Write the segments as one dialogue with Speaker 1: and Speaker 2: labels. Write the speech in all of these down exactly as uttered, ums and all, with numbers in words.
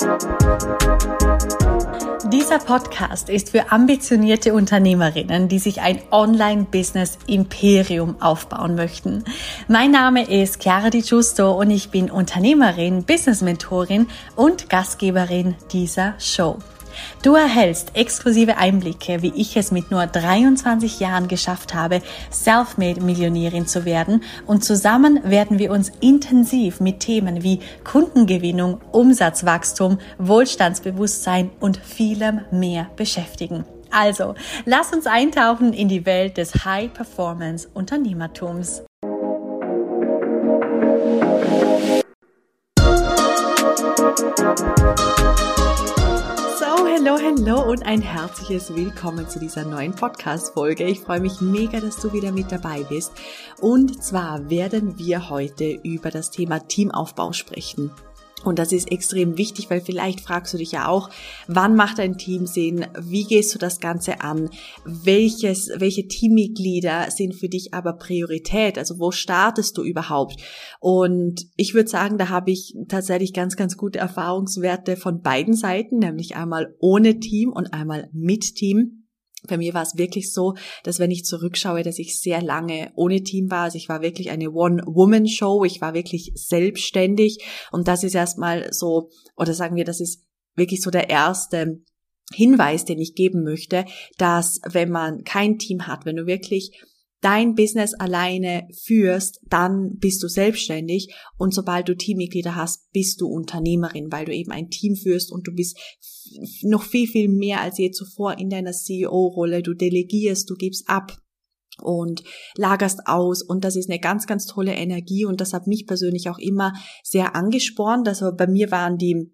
Speaker 1: Dieser Podcast ist für ambitionierte Unternehmerinnen, die sich ein Online-Business-Imperium aufbauen möchten. Mein Name ist Chiara Di Giusto und ich bin Unternehmerin, Business-Mentorin und Gastgeberin dieser Show. Du erhältst exklusive Einblicke, wie ich es mit nur dreiundzwanzig Jahren geschafft habe, Selfmade-Millionärin zu werden, und zusammen werden wir uns intensiv mit Themen wie Kundengewinnung, Umsatzwachstum, Wohlstandsbewusstsein und vielem mehr beschäftigen. Also, lass uns eintauchen in die Welt des High-Performance-Unternehmertums. Hallo, hallo und ein herzliches Willkommen zu dieser neuen Podcast-Folge. Ich freue mich mega, dass du wieder mit dabei bist. Und zwar werden wir heute über das Thema Teamaufbau sprechen. Und das ist extrem wichtig, weil vielleicht fragst du dich ja auch, wann macht ein Team Sinn? Wie gehst du das Ganze an? Welches, welche Teammitglieder sind für dich aber Priorität? Also wo startest du überhaupt? Und ich würde sagen, da habe ich tatsächlich ganz, ganz gute Erfahrungswerte von beiden Seiten, nämlich einmal ohne Team und einmal mit Team. Bei mir war es wirklich so, dass wenn ich zurückschaue, dass ich sehr lange ohne Team war. Also ich war wirklich eine One-Woman-Show. Ich war wirklich selbstständig. Und das ist erstmal so, oder sagen wir, das ist wirklich so der erste Hinweis, den ich geben möchte, dass wenn man kein Team hat, wenn du wirklich dein Business alleine führst, dann bist du selbstständig, und sobald du Teammitglieder hast, bist du Unternehmerin, weil du eben ein Team führst und du bist noch viel, viel mehr als je zuvor in deiner C E O-Rolle. Du delegierst, du gibst ab und lagerst aus, und das ist eine ganz, ganz tolle Energie, und das hat mich persönlich auch immer sehr angespornt. Also bei mir waren die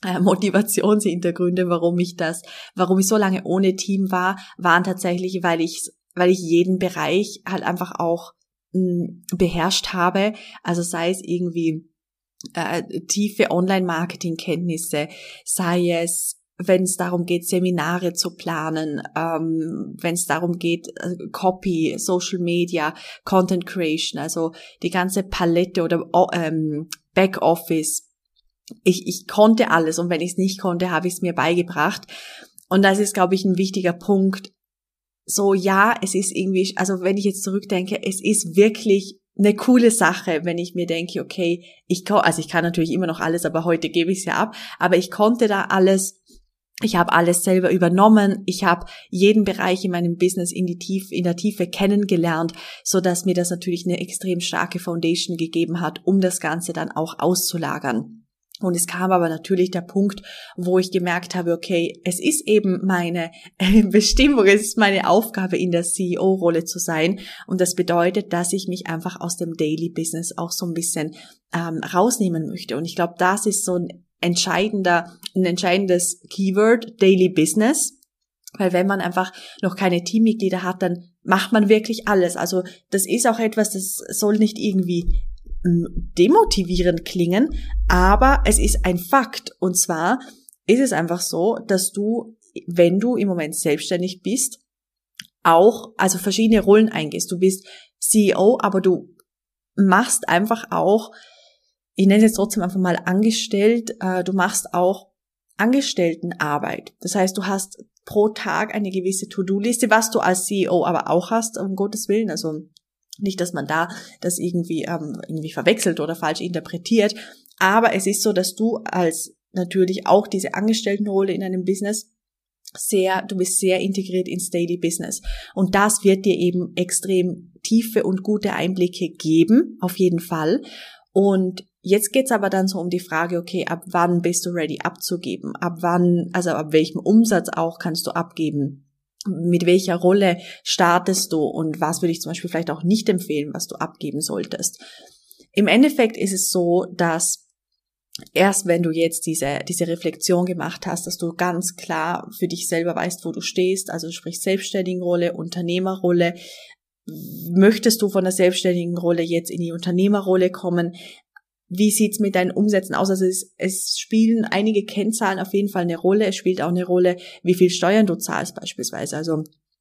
Speaker 1: Motivationshintergründe, warum ich das, warum ich so lange ohne Team war, waren tatsächlich, weil ich weil ich jeden Bereich halt einfach auch mh, beherrscht habe, also sei es irgendwie äh, tiefe Online-Marketing-Kenntnisse, sei es, wenn es darum geht, Seminare zu planen, ähm, wenn es darum geht, äh, Copy, Social Media, Content Creation, also die ganze Palette oder ähm, Backoffice. Ich, ich konnte alles, und wenn ich es nicht konnte, habe ich es mir beigebracht. Und das ist, glaube ich, ein wichtiger Punkt. So, ja, es ist irgendwie, also wenn ich jetzt zurückdenke, es ist wirklich eine coole Sache, wenn ich mir denke, okay, ich kann, also ich kann natürlich immer noch alles, aber heute gebe ich es ja ab, aber ich konnte da alles, ich habe alles selber übernommen, ich habe jeden Bereich in meinem Business in die Tiefe, in der Tiefe kennengelernt, so dass mir das natürlich eine extrem starke Foundation gegeben hat, um das Ganze dann auch auszulagern. Und es kam aber natürlich der Punkt, wo ich gemerkt habe, okay, es ist eben meine Bestimmung, es ist meine Aufgabe, in der C E O-Rolle zu sein. Und das bedeutet, dass ich mich einfach aus dem Daily Business auch so ein bisschen ähm, rausnehmen möchte. Und ich glaube, das ist so ein entscheidender, ein entscheidendes Keyword, Daily Business. Weil wenn man einfach noch keine Teammitglieder hat, dann macht man wirklich alles. Also das ist auch etwas, das soll nicht irgendwie demotivierend klingen, aber es ist ein Fakt. Und zwar ist es einfach so, dass du, wenn du im Moment selbstständig bist, auch also verschiedene Rollen eingehst. Du bist C E O, aber du machst einfach auch, ich nenne es jetzt trotzdem einfach mal angestellt, du machst auch Angestelltenarbeit. Das heißt, du hast pro Tag eine gewisse To-Do-Liste, was du als C E O aber auch hast, um Gottes Willen, also nicht, dass man da das irgendwie ähm, irgendwie verwechselt oder falsch interpretiert, aber es ist so, dass du als natürlich auch diese Angestelltenrolle in einem Business sehr, du bist sehr integriert ins Daily Business, und das wird dir eben extrem tiefe und gute Einblicke geben, auf jeden Fall. Und jetzt geht's aber dann so um die Frage, okay, ab wann bist du ready abzugeben? Ab wann, also ab welchem Umsatz auch kannst du abgeben? Mit welcher Rolle startest du, und was würde ich zum Beispiel vielleicht auch nicht empfehlen, was du abgeben solltest? Im Endeffekt ist es so, dass erst wenn du jetzt diese diese Reflexion gemacht hast, dass du ganz klar für dich selber weißt, wo du stehst, also sprich Selbstständigenrolle, Unternehmerrolle, möchtest du von der selbstständigen Rolle jetzt in die Unternehmerrolle kommen? Wie sieht's mit deinen Umsätzen aus? Also es, es spielen einige Kennzahlen auf jeden Fall eine Rolle. Es spielt auch eine Rolle, wie viel Steuern du zahlst beispielsweise. Also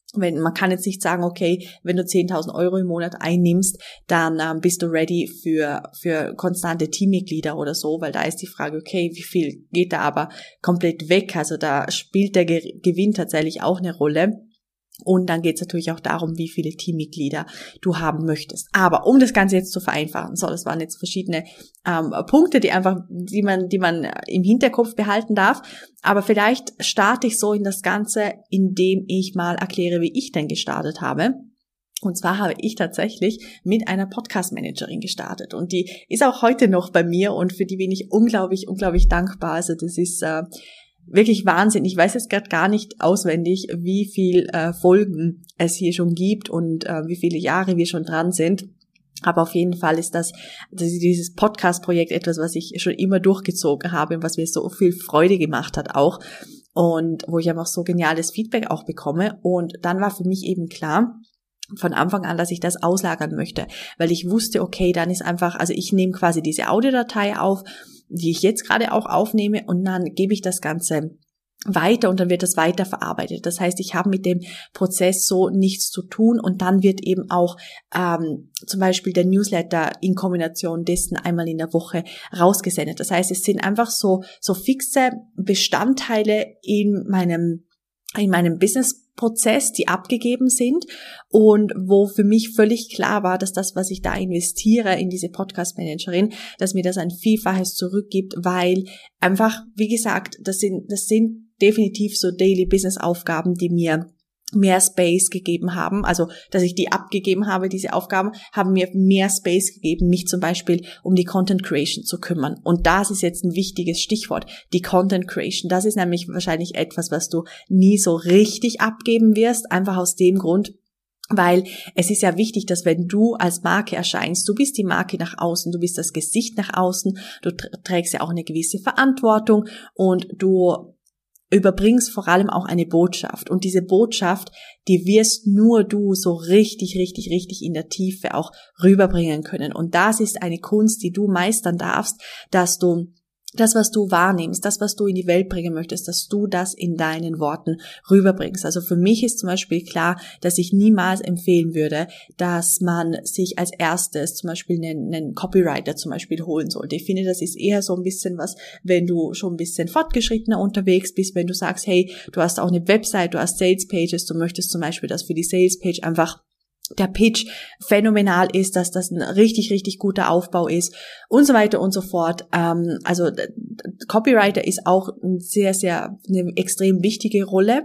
Speaker 1: Wenn, man kann jetzt nicht sagen, okay, wenn du zehntausend Euro im Monat einnimmst, dann ähm, bist du ready für für konstante Teammitglieder oder so, weil da ist die Frage, okay, wie viel geht da aber komplett weg? Also da spielt der Ge- Gewinn tatsächlich auch eine Rolle. Und dann geht es natürlich auch darum, wie viele Teammitglieder du haben möchtest. Aber um das Ganze jetzt zu vereinfachen, so, das waren jetzt verschiedene ähm, Punkte, die einfach, die man, die man im Hinterkopf behalten darf. Aber vielleicht starte ich so in das Ganze, indem ich mal erkläre, wie ich denn gestartet habe. Und zwar habe ich tatsächlich mit einer Podcast-Managerin gestartet. Und die ist auch heute noch bei mir und für die bin ich unglaublich, unglaublich dankbar. Also das ist äh, wirklich Wahnsinn. Ich weiß jetzt gerade gar nicht auswendig, wie viel äh, Folgen es hier schon gibt und äh, wie viele Jahre wir schon dran sind. Aber auf jeden Fall ist das, das ist dieses Podcast-Projekt etwas, was ich schon immer durchgezogen habe und was mir so viel Freude gemacht hat auch. Und wo ich einfach so geniales Feedback auch bekomme. Und dann war für mich eben klar, von Anfang an, dass ich das auslagern möchte, weil ich wusste, okay, dann ist einfach, also ich nehme quasi diese Audiodatei auf, die ich jetzt gerade auch aufnehme und dann gebe ich das Ganze weiter und dann wird das weiterverarbeitet. Das heißt, ich habe mit dem Prozess so nichts zu tun und dann wird eben auch ähm, zum Beispiel der Newsletter in Kombination dessen einmal in der Woche rausgesendet. Das heißt, es sind einfach so so fixe Bestandteile in meinem in meinem Business-Prozess, die abgegeben sind und wo für mich völlig klar war, dass das, was ich da investiere in diese Podcast-Managerin, dass mir das ein Vielfaches zurückgibt, weil einfach, wie gesagt, das sind, das sind definitiv so Daily-Business-Aufgaben, die mir mehr Space gegeben haben, also dass ich die abgegeben habe, diese Aufgaben, haben mir mehr Space gegeben, mich zum Beispiel um die Content Creation zu kümmern. Und das ist jetzt ein wichtiges Stichwort, die Content Creation. Das ist nämlich wahrscheinlich etwas, was du nie so richtig abgeben wirst, einfach aus dem Grund, weil es ist ja wichtig, dass wenn du als Marke erscheinst, du bist die Marke nach außen, du bist das Gesicht nach außen, du trägst ja auch eine gewisse Verantwortung und du überbringst vor allem auch eine Botschaft. Und diese Botschaft, die wirst nur du so richtig, richtig, richtig in der Tiefe auch rüberbringen können. Und das ist eine Kunst, die du meistern darfst, dass du das, was du wahrnimmst, das, was du in die Welt bringen möchtest, dass du das in deinen Worten rüberbringst. Also für mich ist zum Beispiel klar, dass ich niemals empfehlen würde, dass man sich als erstes zum Beispiel einen, einen Copywriter zum Beispiel holen sollte. Ich finde, das ist eher so ein bisschen was, wenn du schon ein bisschen fortgeschrittener unterwegs bist, wenn du sagst, hey, du hast auch eine Website, du hast Sales Pages, du möchtest zum Beispiel, dass für die Sales Page einfach der Pitch phänomenal ist, dass das ein richtig, richtig guter Aufbau ist und so weiter und so fort. Ähm, also Copywriter ist auch ein sehr, sehr eine extrem wichtige Rolle.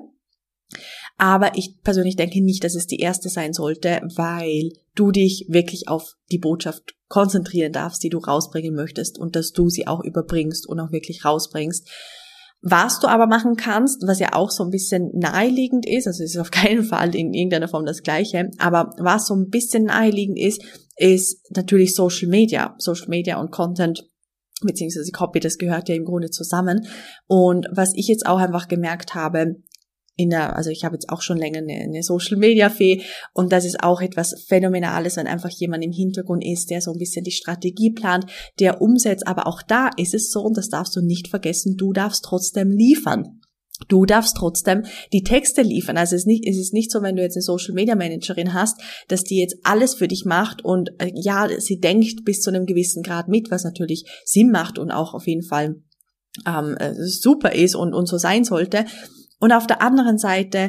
Speaker 1: Aber ich persönlich denke nicht, dass es die erste sein sollte, weil du dich wirklich auf die Botschaft konzentrieren darfst, die du rausbringen möchtest und dass du sie auch überbringst und auch wirklich rausbringst. Was du aber machen kannst, was ja auch so ein bisschen naheliegend ist, also es ist auf keinen Fall in irgendeiner Form das Gleiche, aber was so ein bisschen naheliegend ist, ist natürlich Social Media. Social Media und Content beziehungsweise Copy, das gehört ja im Grunde zusammen. Und was ich jetzt auch einfach gemerkt habe, in der, also ich habe jetzt auch schon länger eine, eine Social-Media-Fee und das ist auch etwas Phänomenales, wenn einfach jemand im Hintergrund ist, der so ein bisschen die Strategie plant, der umsetzt, aber auch da ist es so, und das darfst du nicht vergessen, du darfst trotzdem liefern. Du darfst trotzdem die Texte liefern. Also es ist nicht, es ist nicht so, wenn du jetzt eine Social-Media-Managerin hast, dass die jetzt alles für dich macht und äh, ja, sie denkt bis zu einem gewissen Grad mit, was natürlich Sinn macht und auch auf jeden Fall ähm, super ist und, und so sein sollte. Und auf der anderen Seite,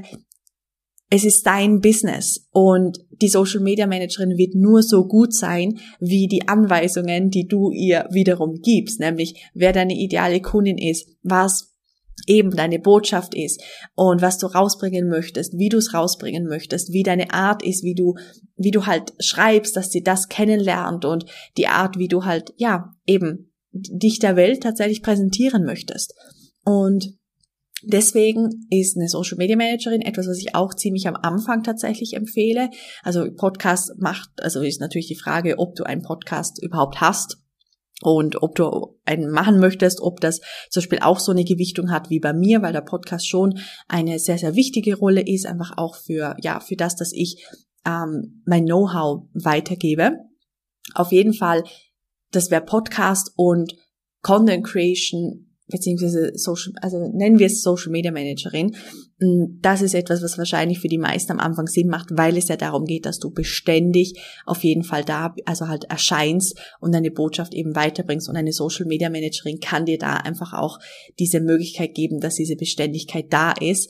Speaker 1: es ist dein Business und die Social Media Managerin wird nur so gut sein, wie die Anweisungen, die du ihr wiederum gibst, nämlich wer deine ideale Kundin ist, was eben deine Botschaft ist und was du rausbringen möchtest, wie du es rausbringen möchtest, wie deine Art ist, wie du, wie du halt schreibst, dass sie das kennenlernt und die Art, wie du halt, ja, eben dich der Welt tatsächlich präsentieren möchtest. Und deswegen ist eine Social Media Managerin etwas, was ich auch ziemlich am Anfang tatsächlich empfehle. Also Podcast macht, also ist natürlich die Frage, ob du einen Podcast überhaupt hast und ob du einen machen möchtest, ob das zum Beispiel auch so eine Gewichtung hat wie bei mir, weil der Podcast schon eine sehr, sehr wichtige Rolle ist, einfach auch für, ja, für das, dass ich ähm, mein Know-how weitergebe. Auf jeden Fall, das wäre Podcast und Content Creation beziehungsweise Social, also nennen wir es Social Media Managerin. Das ist etwas, was wahrscheinlich für die meisten am Anfang Sinn macht, weil es ja darum geht, dass du beständig auf jeden Fall da, also halt erscheinst und deine Botschaft eben weiterbringst. Und eine Social Media Managerin kann dir da einfach auch diese Möglichkeit geben, dass diese Beständigkeit da ist.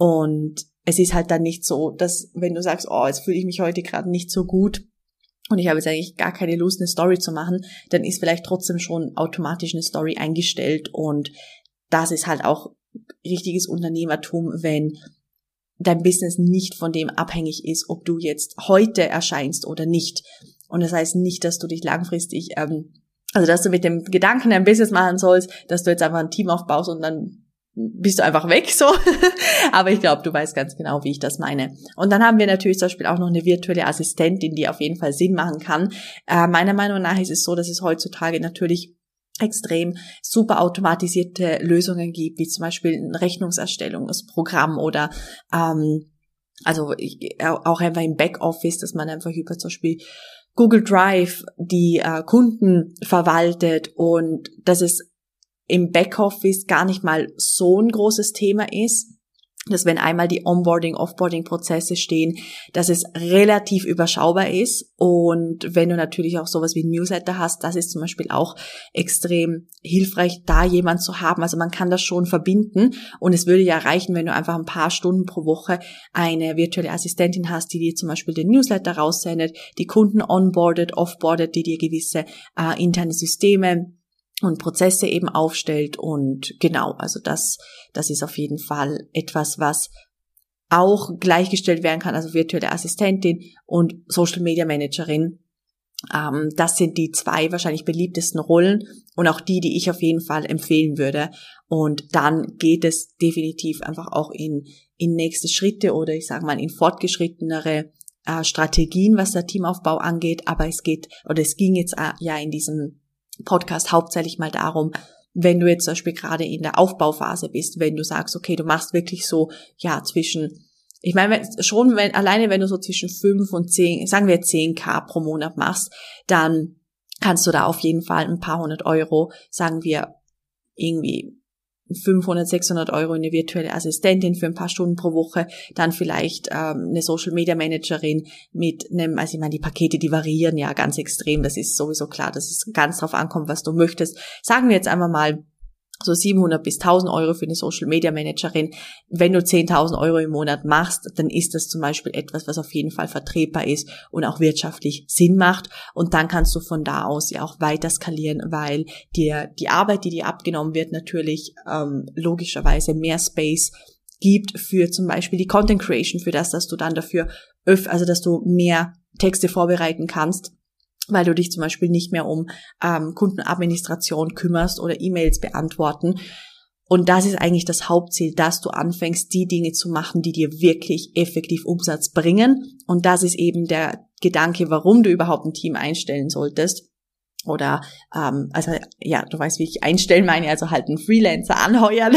Speaker 1: Und es ist halt dann nicht so, dass wenn du sagst, oh, jetzt fühle ich mich heute gerade nicht so gut, und ich habe jetzt eigentlich gar keine Lust, eine Story zu machen, dann ist vielleicht trotzdem schon automatisch eine Story eingestellt. Und das ist halt auch richtiges Unternehmertum, wenn dein Business nicht von dem abhängig ist, ob du jetzt heute erscheinst oder nicht. Und das heißt nicht, dass du dich langfristig, ähm, also dass du mit dem Gedanken ein Business machen sollst, dass du jetzt einfach ein Team aufbaust und dann bist du einfach weg, so. Aber ich glaube, du weißt ganz genau, wie ich das meine. Und dann haben wir natürlich zum Beispiel auch noch eine virtuelle Assistentin, die auf jeden Fall Sinn machen kann. Äh, meiner Meinung nach ist es so, dass es heutzutage natürlich extrem super automatisierte Lösungen gibt, wie zum Beispiel ein Rechnungserstellungsprogramm oder ähm, also ich, auch einfach im Backoffice, dass man einfach über zum Beispiel Google Drive die äh, Kunden verwaltet und dass es im Backoffice gar nicht mal so ein großes Thema ist, dass wenn einmal die Onboarding, Offboarding-Prozesse stehen, dass es relativ überschaubar ist. Und wenn du natürlich auch sowas wie ein Newsletter hast, das ist zum Beispiel auch extrem hilfreich, da jemand zu haben. Also man kann das schon verbinden und es würde ja reichen, wenn du einfach ein paar Stunden pro Woche eine virtuelle Assistentin hast, die dir zum Beispiel den Newsletter raussendet, die Kunden onboardet, offboardet, die dir gewisse äh, interne Systeme und Prozesse eben aufstellt. Und genau, also das, das ist auf jeden Fall etwas, was auch gleichgestellt werden kann, also virtuelle Assistentin und Social Media Managerin. Ähm, das sind die zwei wahrscheinlich beliebtesten Rollen und auch die, die ich auf jeden Fall empfehlen würde. Und dann geht es definitiv einfach auch in, in nächste Schritte oder ich sage mal in fortgeschrittenere äh, Strategien, was der Teamaufbau angeht. Aber es geht, oder es ging jetzt äh, ja in diesem Podcast hauptsächlich mal darum, wenn du jetzt zum Beispiel gerade in der Aufbauphase bist, wenn du sagst, okay, du machst wirklich so, ja, zwischen, ich meine, schon, wenn, alleine wenn du so zwischen fünf und zehn, sagen wir zehn K pro Monat machst, dann kannst du da auf jeden Fall ein paar hundert Euro, sagen wir irgendwie fünfhundert, sechshundert Euro in eine virtuelle Assistentin für ein paar Stunden pro Woche, dann vielleicht ähm, eine Social Media Managerin mit einem, also ich meine, die Pakete, die variieren ja ganz extrem, das ist sowieso klar, dass es ganz drauf ankommt, was du möchtest. Sagen wir jetzt einmal mal so siebenhundert bis tausend Euro für eine Social Media Managerin. Wenn du zehntausend Euro im Monat machst, dann ist das zum Beispiel etwas, was auf jeden Fall vertretbar ist und auch wirtschaftlich Sinn macht. Und dann kannst du von da aus ja auch weiter skalieren, weil dir die Arbeit, die dir abgenommen wird, natürlich ähm, logischerweise mehr Space gibt für zum Beispiel die Content Creation, für das, dass du dann dafür, öff, also dass du mehr Texte vorbereiten kannst, weil du dich zum Beispiel nicht mehr um ähm, Kundenadministration kümmerst oder E-Mails beantworten. Und das ist eigentlich das Hauptziel, dass du anfängst, die Dinge zu machen, die dir wirklich effektiv Umsatz bringen. Und das ist eben der Gedanke, warum du überhaupt ein Team einstellen solltest. Oder, ähm, also ja, du weißt, wie ich einstellen meine, also halt einen Freelancer anheuern,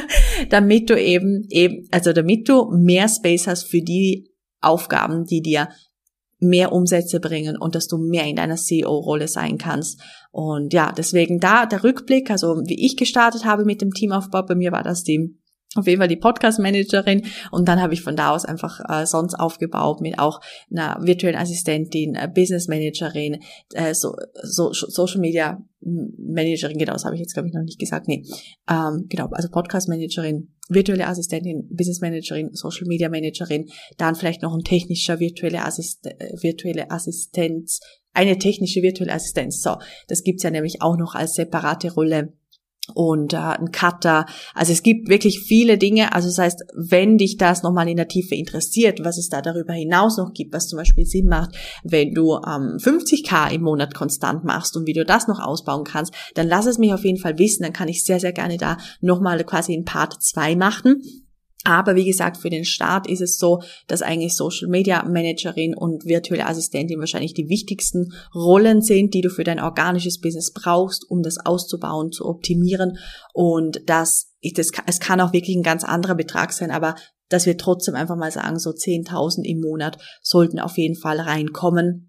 Speaker 1: damit du eben, eben, also damit du mehr Space hast für die Aufgaben, die dir mehr Umsätze bringen und dass du mehr in deiner C E O-Rolle sein kannst. Und ja, deswegen da der Rückblick, also wie ich gestartet habe mit dem Teamaufbau, bei mir war das die, auf jeden Fall die Podcast-Managerin und dann habe ich von da aus einfach äh, sonst aufgebaut mit auch einer virtuellen Assistentin, äh, Business-Managerin, äh, so, so Social-Media-Managerin, genau, das habe ich jetzt glaube ich noch nicht gesagt, nee, ähm, genau, also Podcast-Managerin, virtuelle Assistentin, Business Managerin, Social Media Managerin, dann vielleicht noch ein technischer virtuelle Assist virtuelle Assistenz, eine technische virtuelle Assistenz. So, das gibt's ja nämlich auch noch als separate Rolle. Und äh, ein Cutter. Also es gibt wirklich viele Dinge. Also das heißt, wenn dich das nochmal in der Tiefe interessiert, was es da darüber hinaus noch gibt, was zum Beispiel Sinn macht, wenn du ähm, fünfzig K im Monat konstant machst und wie du das noch ausbauen kannst, dann lass es mich auf jeden Fall wissen. Dann kann ich sehr, sehr gerne da nochmal quasi in Part zwei machen. Aber wie gesagt, für den Start ist es so, dass eigentlich Social Media Managerin und virtuelle Assistentin wahrscheinlich die wichtigsten Rollen sind, die du für dein organisches Business brauchst, um das auszubauen, zu optimieren. Und das, das es kann auch wirklich ein ganz anderer Betrag sein, aber dass wir trotzdem einfach mal sagen, so zehntausend im Monat sollten auf jeden Fall reinkommen.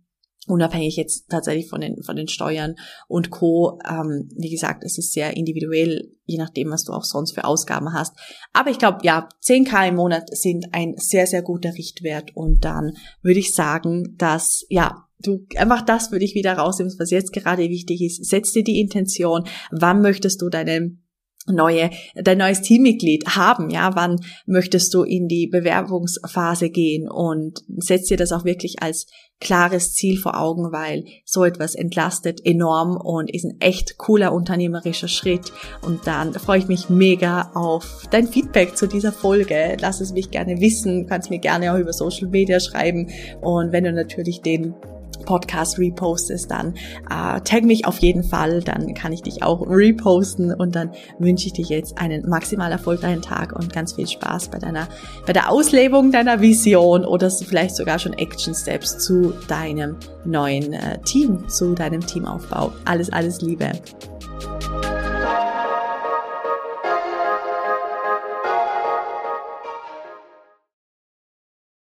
Speaker 1: unabhängig jetzt tatsächlich von den von den Steuern und Co. Ähm, wie gesagt, es ist sehr individuell, je nachdem, was du auch sonst für Ausgaben hast. Aber ich glaube, ja, zehn K im Monat sind ein sehr, sehr guter Richtwert. Und dann würde ich sagen, dass, ja, du einfach das würde ich wieder rausnehmen, was jetzt gerade wichtig ist. Setz dir die Intention, wann möchtest du deine neue, dein neues Teammitglied haben, ja, wann möchtest du in die Bewerbungsphase gehen, und setz dir das auch wirklich als klares Ziel vor Augen, weil so etwas entlastet enorm und ist ein echt cooler unternehmerischer Schritt. Und dann freue ich mich mega auf dein Feedback zu dieser Folge. Lass es mich gerne wissen, du kannst mir gerne auch über Social Media schreiben, und wenn du natürlich den Podcast repostest, dann äh, tag mich auf jeden Fall, dann kann ich dich auch reposten, und dann wünsche ich dir jetzt einen maximal erfolgreichen Tag und ganz viel Spaß bei deiner, bei der Auslebung deiner Vision oder vielleicht sogar schon Action Steps zu deinem neuen äh, Team, zu deinem Teamaufbau. Alles, alles Liebe.